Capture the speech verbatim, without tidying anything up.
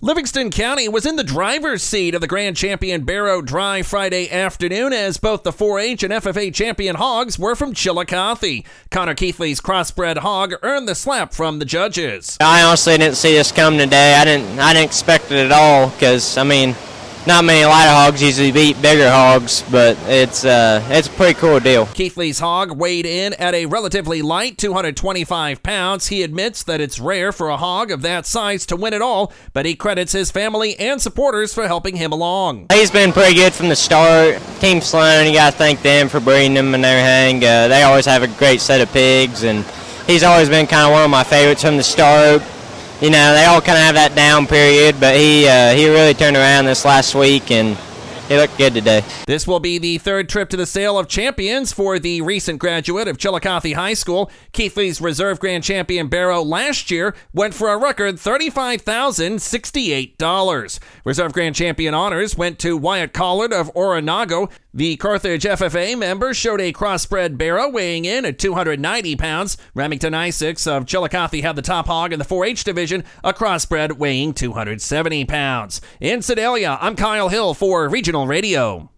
Livingston County was in the driver's seat of the Grand Champion Barrow Dry Friday afternoon as both the four H and F F A champion hogs were from Chillicothe. Connor Keithley's crossbred hog earned the slap from the judges. I honestly didn't see this come today. I didn't I didn't expect it at all because, I mean, not many lighter hogs usually beat bigger hogs, but it's uh, it's a pretty cool deal. Keithley's hog weighed in at a relatively light two hundred twenty-five pounds. He admits that it's rare for a hog of that size to win it all, but he credits his family and supporters for helping him along. He's been pretty good from the start. Team Sloan, you got to thank them for breeding him and everything. Uh, they always have a great set of pigs, and he's always been kind of one of my favorites from the start. You know, they all kind of have that down period, but he uh, he really turned around this last week, and he looked good today. This will be the third trip to the Sale of Champions for the recent graduate of Chillicothe High School. Keithley's Reserve Grand Champion Barrow last year went for a record thirty-five thousand sixty-eight dollars. Reserve Grand Champion honors went to Wyatt Collard of Oronago. The Carthage F F A member showed a crossbred Barrow weighing in at two hundred ninety pounds. Remington Isaacs of Chillicothe had the top hog in the four H division, a crossbred weighing two hundred seventy pounds. In Sedalia, I'm Kyle Hill for Regional Radio.